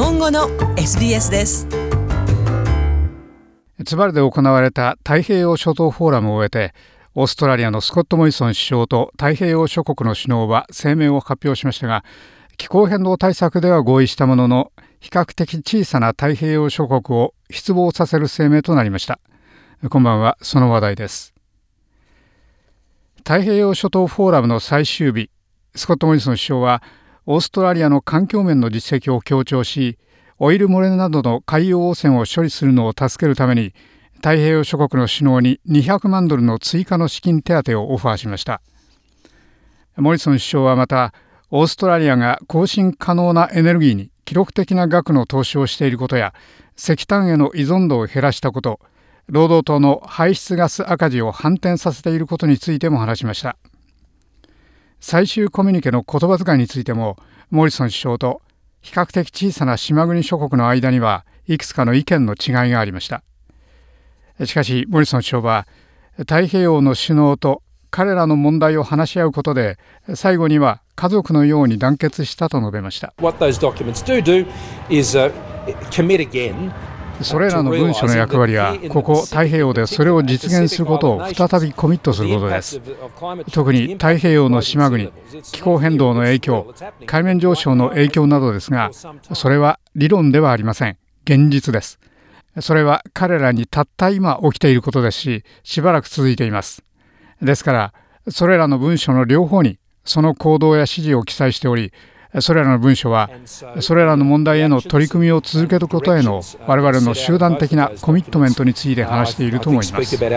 本語の SBS です。 ツバルで行われた太平洋諸島フォーラムを終えて、オーストラリアのスコット・モリソン首相と太平洋諸国の首脳は声明を発表しましたが、気候変動対策では合意したものの、比較的小さな太平洋諸国を失望させる声明となりました。こんばんは、その話題です。太平洋諸島フォーラムの最終日、スコット・モリソン首相はオーストラリアの環境面の実績を強調し、オイル漏れなどの海洋汚染を処理するのを助けるために、太平洋諸国の首脳に200万ドルの追加の資金手当をオファーしました。モリソン首相はまた、オーストラリアが更新可能なエネルギーに記録的な額の投資をしていることや、石炭への依存度を減らしたこと、労働党の排出ガス赤字を反転させていることについても話しました。最終コミュニケの言葉遣いについても、モリソン首相と比較的小さな島国諸国の間にはいくつかの意見の違いがありました。しかしモリソン首相は、太平洋の首脳と彼らの問題を話し合うことで、最後には家族のように団結したと述べました。それらの文書の役割は、ここ太平洋でそれを実現することを再びコミットすることです。特に太平洋の島国、気候変動の影響、海面上昇の影響などですが、それは理論ではありません。現実です。それは彼らにたった今起きていることですし、しばらく続いています。ですから、それらの文書の両方にその行動や指示を記載しており、それらの文書はそれらの問題への取り組みを続けることへの我々の集団的なコミットメントについて話していると思います。こ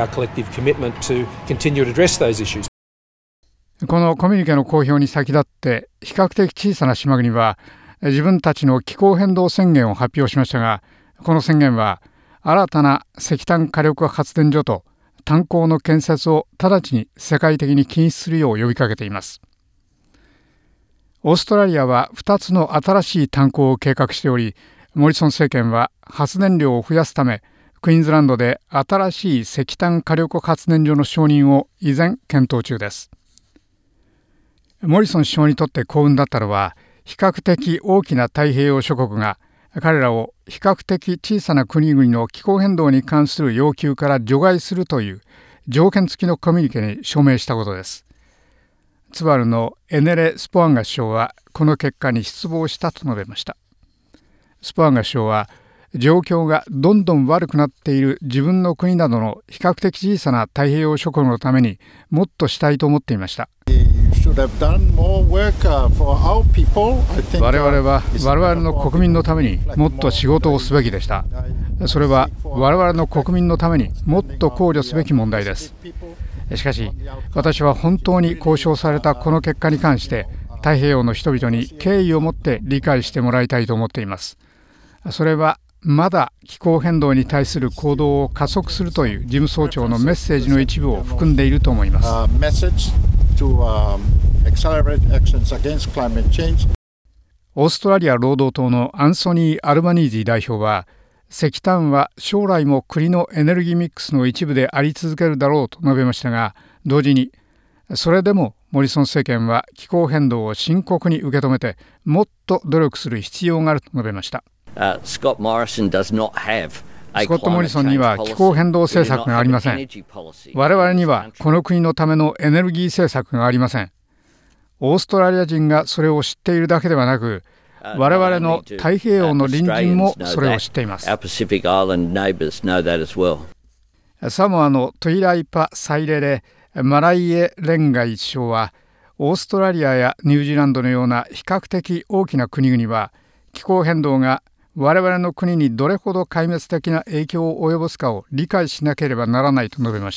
のコミュニケの公表に先立って、比較的小さな島国は自分たちの気候変動宣言を発表しましたが、この宣言は新たな石炭火力発電所と炭鉱の建設を直ちに世界的に禁止するよう呼びかけています。オーストラリアは2つの新しい炭鉱を計画しており、モリソン政権は発電量を増やすため、クイーンズランドで新しい石炭火力発電所の承認を依然検討中です。モリソン首相にとって幸運だったのは、比較的大きな太平洋諸国が彼らを比較的小さな国々の気候変動に関する要求から除外するという条件付きのコミュニケに署名したことです。ツバルのエネレ・スポアンガ首相はこの結果に失望したと述べました。スポアンガ首相は、状況がどんどん悪くなっている自分の国などの比較的小さな太平洋諸国のためにもっとしたいと思っていました。我々は我々の国民のためにもっと仕事をすべきでした。それは我々の国民のためにもっと考慮すべき問題です。しかし、私は本当に交渉されたこの結果に関して太平洋の人々に敬意を持って理解してもらいたいと思っています。それはまだ気候変動に対する行動を加速するという事務総長のメッセージの一部を含んでいると思います。オーストラリア労働党のアンソニー・アルバニージー代表は、石炭は将来も国のエネルギーミックスの一部であり続けるだろうと述べましたが、同時にそれでもモリソン政権は気候変動を深刻に受け止めて、もっと努力する必要があると述べました。スコット・モリソンには気候変動政策がありません。我々にはこの国のためのエネルギー政策がありません。オーストラリア人がそれを知っているだけではなく、我々の太平洋の隣人もそれを知っています。サモアのトゥイライパ・サイレレ・マライエ・レンガイ首相は、オーストラリアやニュージーランドのような比較的大きな国々は、気候変動が我々の国にどれほど壊滅的な影響を及ぼすかを理解しなければならないと述べました。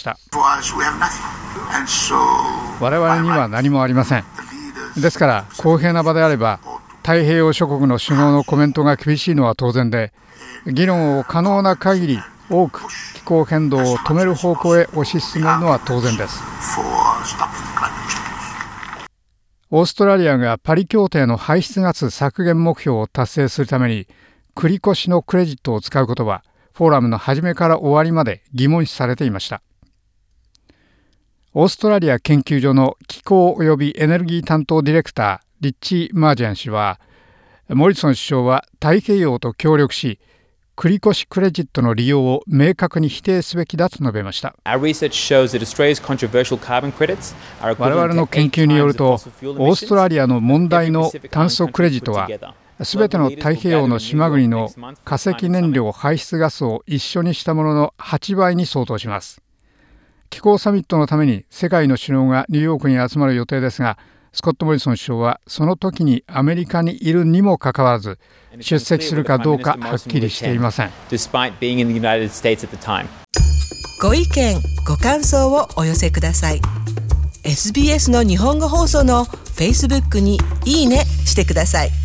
我々には何もありません。ですから、公平な場であれば、太平洋諸国の首脳のコメントが厳しいのは当然で、議論を可能な限り多く気候変動を止める方向へ推し進めるのは当然です。オーストラリアがパリ協定の排出ガス削減目標を達成するために繰り越しのクレジットを使うことは、フォーラムの始めから終わりまで疑問視されていました。オーストラリア研究所の気候及びエネルギー担当ディレクターリッチー・マージャン氏は、 モリソン首相は太平洋と協力し、繰越クレジットの利用を明確に否定すべきだと述べました。我々の研究によると、オーストラリアの問題の炭素クレジットは、すべての太平洋の島国の化石燃料排出ガスを一緒にしたものの8倍に相当します。気候サミットのために世界の首脳がニューヨークに集まる予定ですが、スコット・モリソン首相はその時にアメリカにいるにもかかわらず、出席するかどうかはっきりしていません。 ご意見ご感想をお寄せください。 SBS の日本語放送の Facebook にいいねしてください。